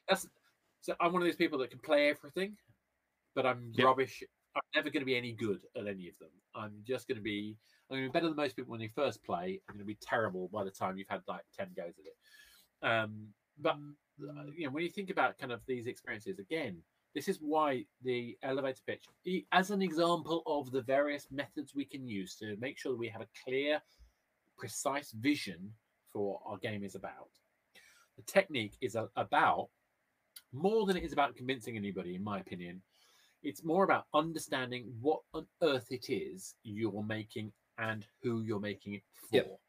I'm one of those people that can play everything, but I'm rubbish. I'm never going to be any good at any of them. I'm going to be better than most people when you first play. I'm going to be terrible by the time you've had like 10 goes at it. But when you think about kind of these experiences, again, this is why the elevator pitch, as an example of the various methods we can use to make sure that we have a clear, precise vision for what our game is about. The technique is about, more than it is about convincing anybody, in my opinion. It's more about understanding what on earth it is you're making and who you're making it for. Yep.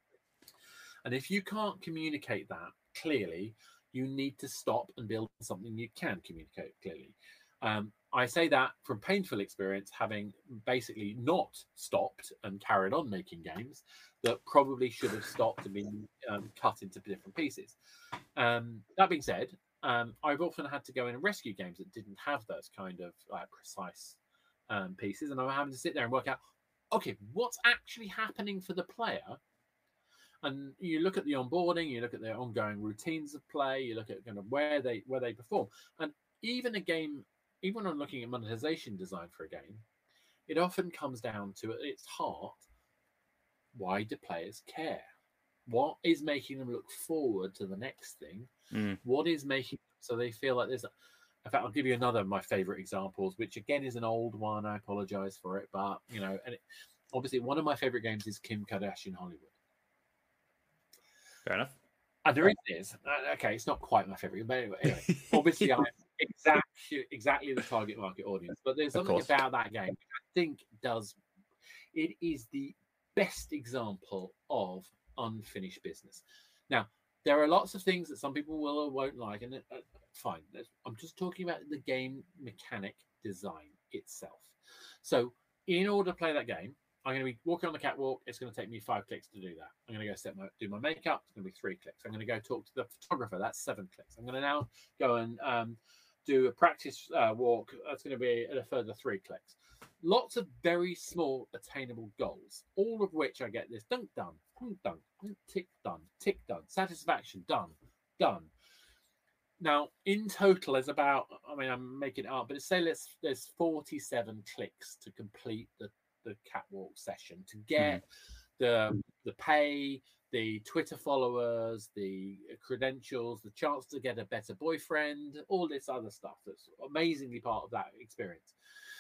And if you can't communicate that clearly, you need to stop and build something you can communicate clearly. I say that from painful experience, having basically not stopped and carried on making games that probably should have stopped and been cut into different pieces. That being said, I've often had to go in and rescue games that didn't have those kind of precise pieces, and I'm having to sit there and work out, okay, what's actually happening for the player. And you look at the onboarding, you look at their ongoing routines of play, you look at kind of where they perform. And even when I'm looking at monetization design for a game, it often comes down to, at its heart, why do players care? What is making them look forward to the next thing? What is making so they feel like there's in fact, I'll give you another of my favorite examples, which again is an old one. I apologize for it, but obviously one of my favorite games is Kim Kardashian Hollywood. Fair enough. And the reason is, okay, it's not quite my favorite, but anyway, obviously I'm exactly the target market audience. But there's something about that game which I think it is the best example of unfinished business. Now, there are lots of things that some people will or won't like, and fine. I'm just talking about the game mechanic design itself. So, in order to play that game, I'm going to be walking on the catwalk. It's going to take me 5 clicks to do that. I'm going to go do my makeup. It's going to be 3 clicks. I'm going to go talk to the photographer. That's 7 clicks. I'm going to now go and do a practice walk. That's going to be a further 3 clicks. Lots of very small attainable goals, all of which I get this dunk done, tick done, satisfaction done. Now, in total, there's about, I mean, I'm making it up, but say there's 47 clicks to complete the catwalk session to get the pay, the Twitter followers, the credentials, the chance to get a better boyfriend, all this other stuff that's amazingly part of that experience.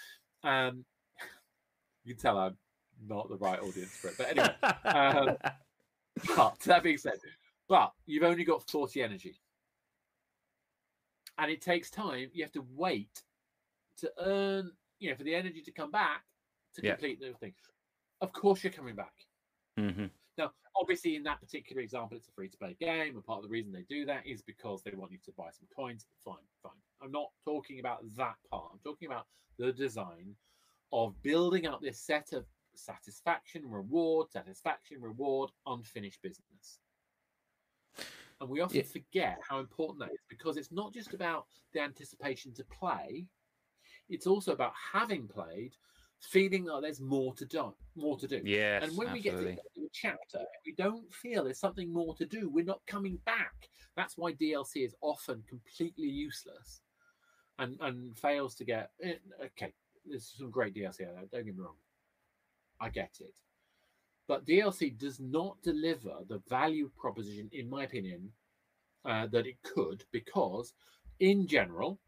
You can tell I'm not the right audience for it, but anyway. But that being said, but you've only got 40 energy. And it takes time. You have to wait to earn, for the energy to come back to complete the thing. Of course, you're coming back. Mm-hmm. Now, obviously, in that particular example, it's a free-to-play game, and part of the reason they do that is because they want you to buy some coins. Fine. I'm not talking about that part. I'm talking about the design of building up this set of satisfaction, reward, unfinished business. And we often forget how important that is, because it's not just about the anticipation to play. It's also about having played, feeling like there's more to do. Yes, and when we get to the end of a chapter, if we don't feel there's something more to do, we're not coming back. That's why DLC is often completely useless and fails to get... Okay, there's some great DLC out there, don't get me wrong. I get it. But DLC does not deliver the value proposition, in my opinion, that it could, because in general,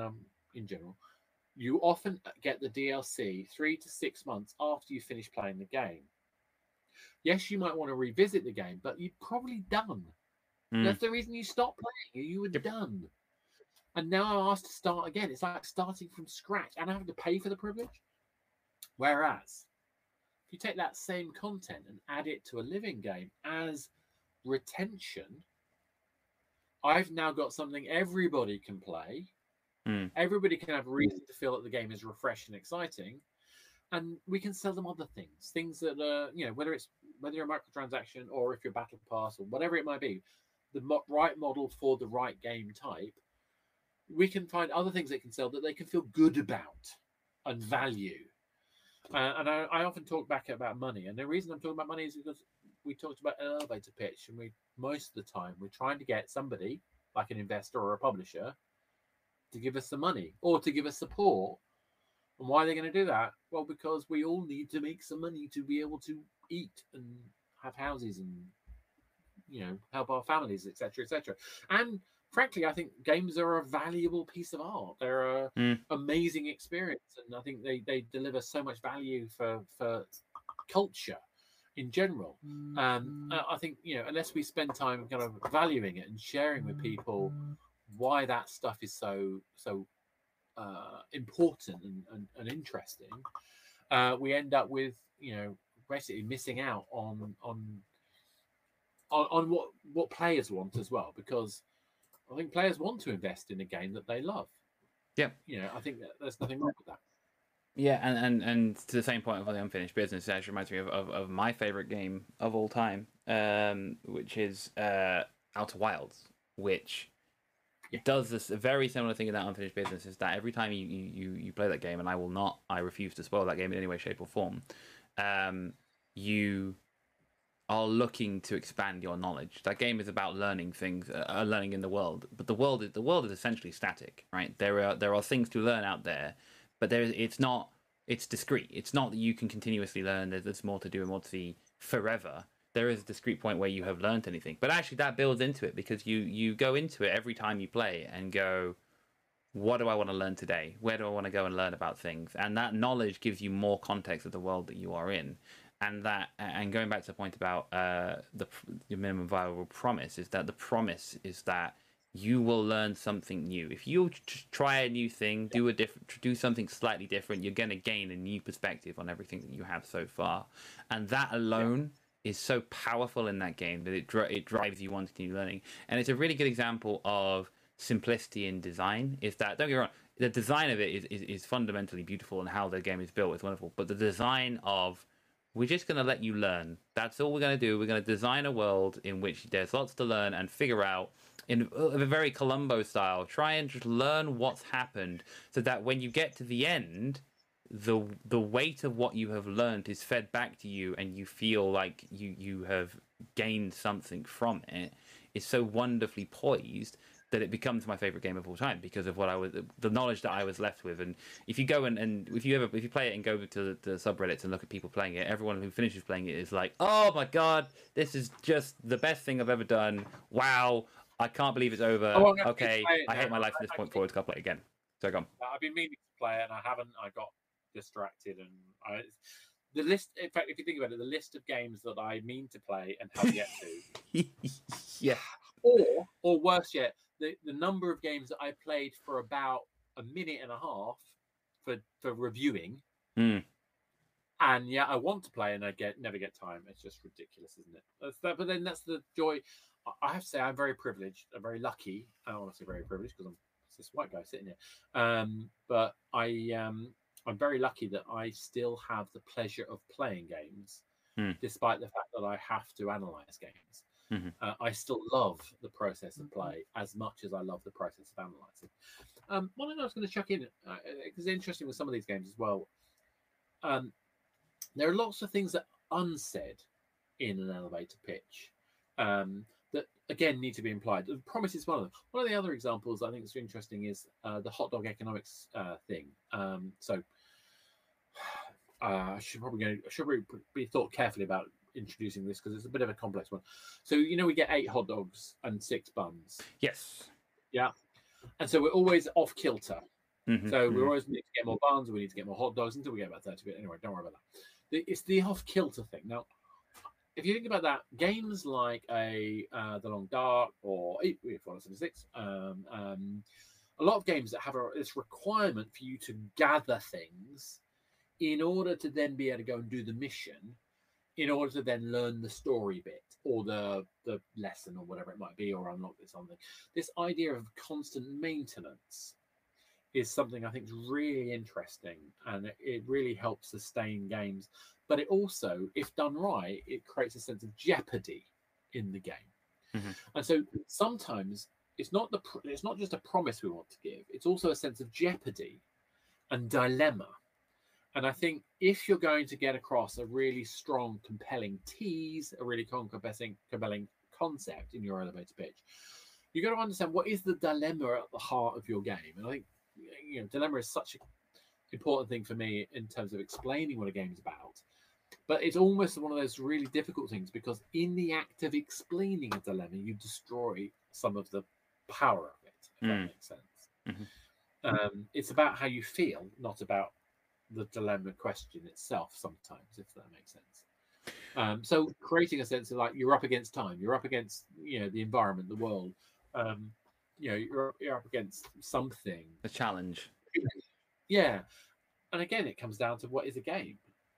you often get the DLC 3 to 6 months after you finish playing the game. Yes, you might want to revisit the game, but you're probably done. That's the reason you stopped playing. You were done. And now I'm asked to start again. It's like starting from scratch, and I have to pay for the privilege. Whereas, if you take that same content and add it to a living game as retention, I've now got something everybody can play. Everybody can have a reason to feel that the game is refreshing and exciting, and we can sell them other things that are, whether you're a microtransaction or if you're battle pass or whatever it might be, the right model for the right game type. We can find other things they can sell that they can feel good about and value. And I often talk back about money, and the reason I'm talking about money is because we talked about an elevator pitch, and most of the time we're trying to get somebody like an investor or a publisher to give us some money or to give us support. And why are they going to do that? Well, because we all need to make some money to be able to eat and have houses and help our families, etc., etc. And frankly, I think games are a valuable piece of art. They're an amazing experience, and I think they deliver so much value for culture in general. I think unless we spend time kind of valuing it and sharing with people why that stuff is so important and interesting, we end up with basically missing out on what players want as well, because I think players want to invest in a game that they love. Yeah. I think there's nothing wrong with that. Yeah, and to the same point of the unfinished business, it actually reminds me of my favorite game of all time, which is Outer Wilds, which does this a very similar thing in that unfinished business, is that every time you play that game, and I refuse to spoil that game in any way, shape, or form, you are looking to expand your knowledge. That game is about learning things, learning in the world. But the world is essentially static, right? There are things to learn out there, but it's discrete. It's not that you can continuously learn. There's more to do and more to see forever. There is a discrete point where you have learned anything. But actually that builds into it, because you go into it every time you play and go, what do I want to learn today? Where do I want to go and learn about things? And that knowledge gives you more context of the world that you are in. And going back to the point about the minimum viable promise, is that the promise is that you will learn something new. If you try a new thing, do something slightly different, you're going to gain a new perspective on everything that you have so far. And that alone is so powerful in that game that it drives you on to continue learning. And it's a really good example of simplicity in design. Is that, don't get me wrong, the design of it is fundamentally beautiful, and how the game is built is wonderful. But the design of, we're just going to let you learn. That's all we're going to do. We're going to design a world in which there's lots to learn and figure out, in a very Columbo style. Try and just learn what's happened, so that when you get to the end, the weight of what you have learned is fed back to you, and you feel like you have gained something from it. Is so wonderfully poised that it becomes my favorite game of all time because of what I was, the knowledge that I was left with. And if you go and if you play it and go to the subreddits and look at people playing it, everyone who finishes playing it is like, oh my god, this is just the best thing I've ever done. Wow, I can't believe it's over. Oh, I'm gonna Okay, play it I hate now. my life from this point forward. Can't play it again. So go on. I've been meaning to play it and I haven't. I got distracted the list. In fact, if you think about it, the list of games that I mean to play and have yet to, Yeah. or worse yet, the number of games that I played for about a minute and a half for reviewing. And yeah, I want to play and I never get time. It's just ridiculous, isn't it? But then that's the joy. I have to say, I'm very privileged. I'm very lucky. I don't want to say very privileged because I'm this white guy sitting here. But I'm very lucky that I still have the pleasure of playing games, despite the fact that I have to analyze games. I still love the process of play as much as I love the process of analyzing. One thing I was going to chuck in, because it's interesting with some of these games as well. There are lots of things that are unsaid in an elevator pitch that, again, need to be implied. The promise is one of them. One of the other examples I think is interesting is the hot dog economics thing. I should probably be thought carefully about introducing this because it's a bit of a complex one. So, we get 8 hot dogs and 6 buns. Yes. Yeah. And so we're always off kilter. So we always need to get more buns, we need to get more hot dogs until we get about 30 bit. Anyway, don't worry about that. It's the off kilter thing. Now, if you think about that, games like The Long Dark or 876, a lot of games that have this requirement for you to gather things in order to then be able to go and do the mission, in order to then learn the story bit or the lesson or whatever it might be, or unlock something. This idea of constant maintenance is something I think is really interesting, and it really helps sustain games. But it also, if done right, it creates a sense of jeopardy in the game. And so sometimes it's not just a promise we want to give; it's also a sense of jeopardy and dilemma. And I think if you're going to get across a really strong, compelling tease, a really compelling concept in your elevator pitch, you've got to understand what is the dilemma at the heart of your game. And I think dilemma is such an important thing for me in terms of explaining what a game is about. But it's almost one of those really difficult things because in the act of explaining a dilemma, you destroy some of the power of it, if that makes sense. It's about how you feel, not about the dilemma question itself sometimes, if that makes sense. So creating a sense of like you're up against time, you're up against the environment, the world, you're up against something, a challenge. Yeah. And again, it comes down to what is a game.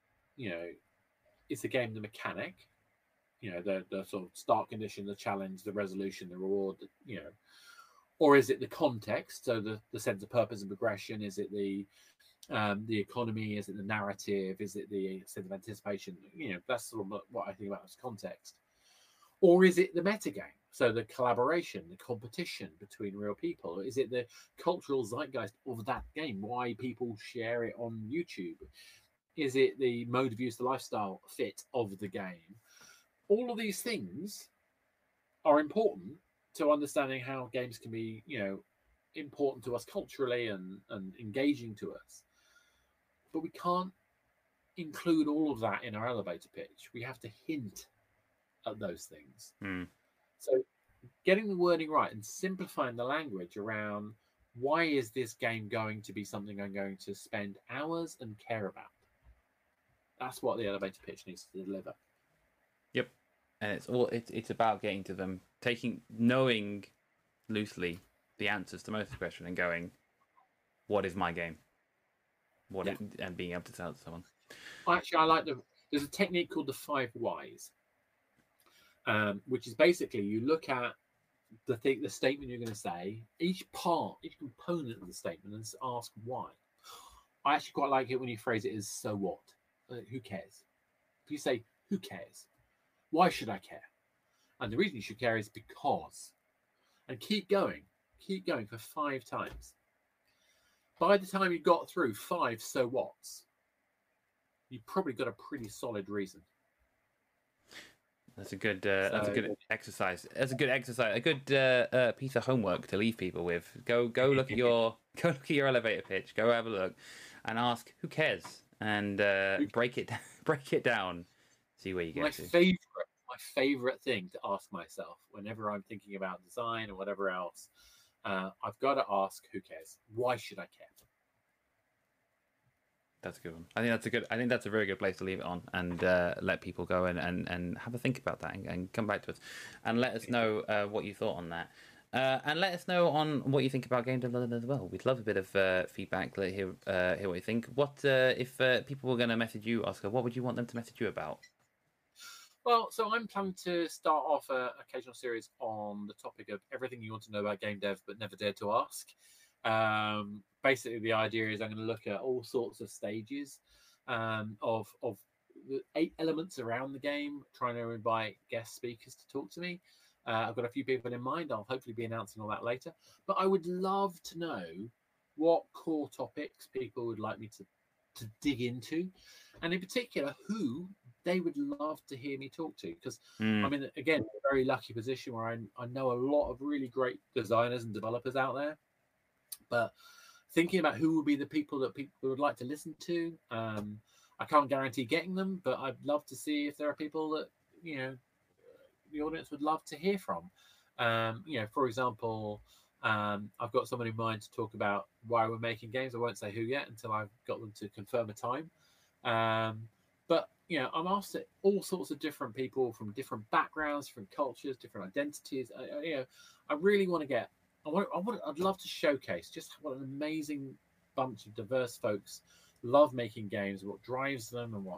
Is a game the mechanic, the sort of start condition, the challenge, the resolution, the reward, or is it the context? So the sense of purpose and progression. Is it the economy? Is it the narrative? Is it the sense of anticipation? That's sort of what I think about as context. Or is it the metagame? So the collaboration, the competition between real people? Is it the cultural zeitgeist of that game? Why people share it on YouTube? Is it the mode of use, the lifestyle fit of the game? All of these things are important to understanding how games can be, important to us culturally and engaging to us. But we can't include all of that in our elevator pitch. We have to hint at those things. So getting the wording right and simplifying the language around why is this game going to be something I'm going to spend hours and care about? That's what the elevator pitch needs to deliver. Yep. And it's about getting to them, knowing loosely the answers to most of the question and going, what is my game? And being able to tell it to someone. Actually, I like there's a technique called the 5 whys, which is basically you look at the statement you're going to say, each component of the statement, and ask why. I actually quite like it when you phrase it as so what? Who cares? If you say, who cares? Why should I care? And the reason you should care is because. and keep going for 5 times. By the time you got through 5 so whats, you probably got a pretty solid reason. That's a good. That's a good exercise. That's a good exercise. A good piece of homework to leave people with. Go look at your elevator pitch. Go have a look, and ask who cares, and break it down. See where you get to. My favorite thing to ask myself whenever I'm thinking about design or whatever else, I've got to ask who cares. Why should I care? That's a good one. I think that's a very good place to leave it on, and let people go and have a think about that, and come back to us, and let us know what you thought on that, and let us know on what you think about Game Dev London as well. We'd love a bit of feedback. Let hear what you think. What if people were going to message you, Oscar? What would you want them to message you about? Well, so I'm planning to start off an occasional series on the topic of everything you want to know about game dev but never dared to ask. Basically, the idea is I'm going to look at all sorts of stages of the 8 elements around the game, trying to invite guest speakers to talk to me. I've got a few people in mind. I'll hopefully be announcing all that later. But I would love to know what core topics people would like me to dig into, and in particular, who they would love to hear me talk to. Because I'm in, again, a very lucky position where I know a lot of really great designers and developers out there. But thinking about who would be the people that people would like to listen to, I can't guarantee getting them, but I'd love to see if there are people that, you know, the audience would love to hear from. You know, for example, I've got someone in mind to talk about why we're making games. I won't say who yet until I've got them to confirm a time. But you know, I'm after all sorts of different people from different backgrounds, different cultures, different identities. You know, I really want to get. I'd love to showcase just what an amazing bunch of diverse folks love making games, what drives them, and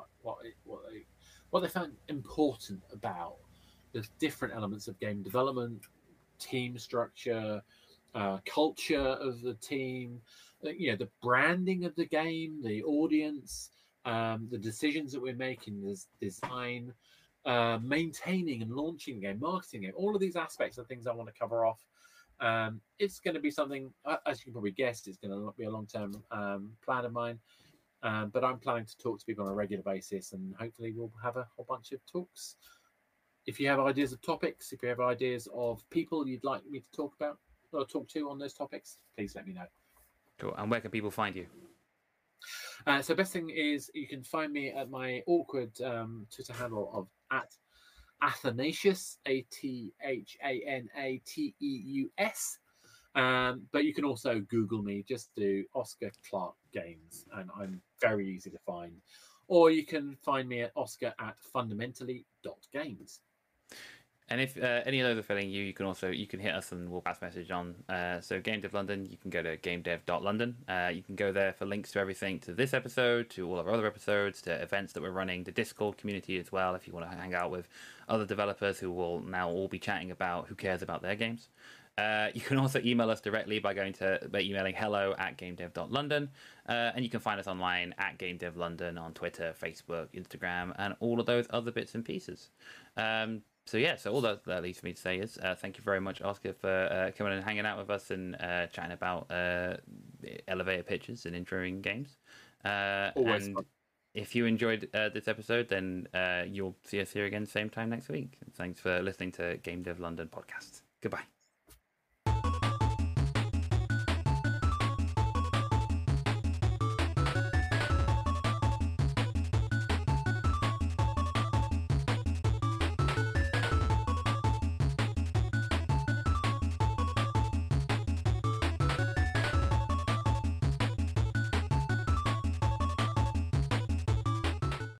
what they found important about the different elements of game development, team structure, culture of the team, you know, the branding of the game, the audience, the decisions that we're making, the design, maintaining and launching the game, marketing it. All of these aspects are things I want to cover off. It's going to be something, as you can probably guess, it's going to be a long-term plan of mine. But I'm planning to talk to people on a regular basis, and hopefully we'll have a whole bunch of talks. If you have ideas of topics, if you have ideas of people you'd like me to talk about or talk to on those topics, please let me know. Cool. And where can people find you? So best thing is you can find me at my awkward Twitter handle of @Athanasius, ATHANATEUS. But you can also Google me, just do Oscar Clark Games, and I'm very easy to find. Or you can find me at oscar@fundamentally.games. And if any of those are filling you, you can hit us and we'll pass message on. So Game Dev London, you can go to gamedev.london. You can go there for links to everything, to this episode, to all our other episodes, to events that we're running, the Discord community as well, if you want to hang out with other developers who will now all be chatting about who cares about their games. You can also email us directly by emailing hello@gamedev.london. And you can find us online at Gamedev London on Twitter, Facebook, Instagram, and all of those other bits and pieces. So all that leaves me to say is thank you very much, Oscar, for coming and hanging out with us and chatting about elevator pitches and introing games. Always and fun. If you enjoyed this episode, then you'll see us here again same time next week. Thanks for listening to Game Dev London podcast. Goodbye.